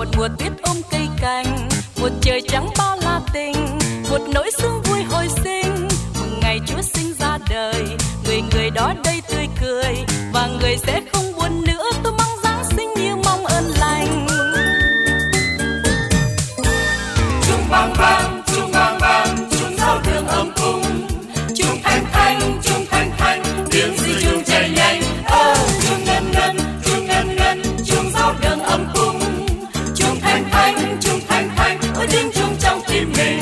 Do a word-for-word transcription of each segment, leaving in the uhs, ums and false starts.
một mùa tuyết ôm cây cành, một trời trắng bao la tình, một nỗi sương vui hồi sinh. Mừng ngày Chúa sinh ra đời, người người đó đây tươi cười, và người sẽ không buồn nữa. Tôi mong Giáng sinh như mong ơn lành. Chuông vang vang, chuông vang vang, chuông giao đường ấm cung. Chuông thanh thanh, chuông thanh thanh, tiếng di chuông chạy nhanh. Ơ, chuông ngân ngân, chuông ngân ngân, chuông giao đường ấm cung. Chuông thanh thanh, chuông thanh thanh, ôi tiếng chuông trong tim mình.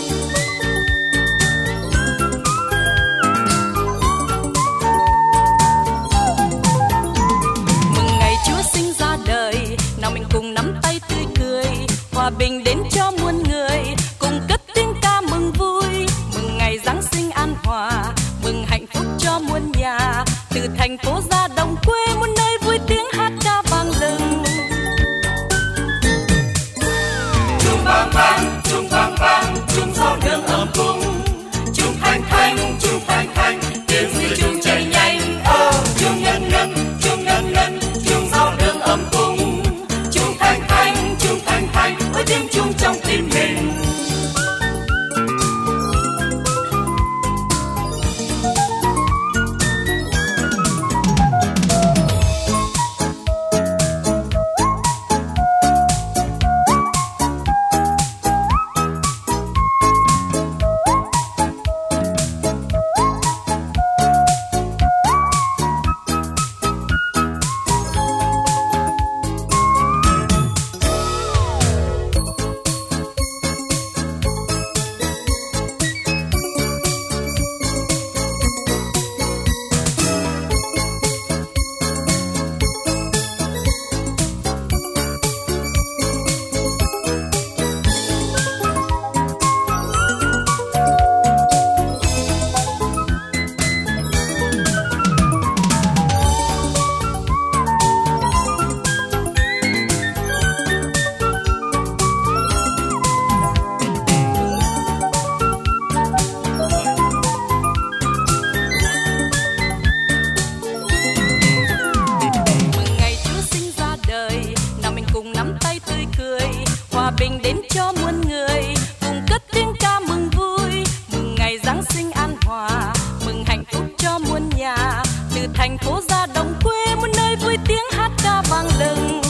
Mừng ngày Chúa sinh ra đời, nào mình cùng nắm tay tươi cười, hòa bình đến cho muôn người, cùng cất tiếng ca mừng vui. Mừng ngày Giáng sinh an hòa, mừng hạnh phúc cho muôn nhà, từ thành phố ra đồng quê muôn nơi vui tiếng hát ca vang lừng. Chuông vang vang, chuông vang vang, chuông giao đường ấm cung. Chuông thanh thanh, chuông thanh thanh, tiếng di chuông chạy nhanh. Ơ, chuông ngân ngân, chuông ngân ngân, chuông giao đường ấm cung. Chuông thanh thanh, chuông thanh thanh, ôi tiếng chuông trong tim mình. Cùng nắm tay tươi cười, hòa bình đến cho muôn người, cùng cất tiếng ca mừng vui. Mừng ngày Giáng sinh an hòa, mừng hạnh phúc cho muôn nhà, từ thành phố ra đồng quê muôn nơi vui tiếng hát ca vang lừng.